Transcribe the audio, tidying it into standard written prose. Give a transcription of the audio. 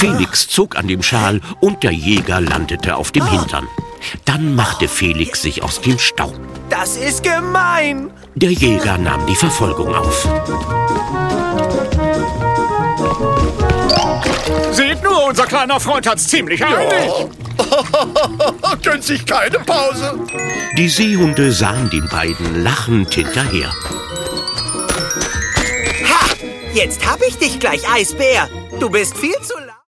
Felix zog an dem Schal und der Jäger landete auf dem Hintern. Dann machte Felix sich aus dem Staub. Das ist gemein! Der Jäger nahm die Verfolgung auf. Seht nur, unser kleiner Freund hat's ziemlich eilig. Gönnt sich keine Pause. Die Seehunde sahen den beiden lachend hinterher. Ha! Jetzt hab ich dich gleich, Eisbär. Du bist viel zu lang.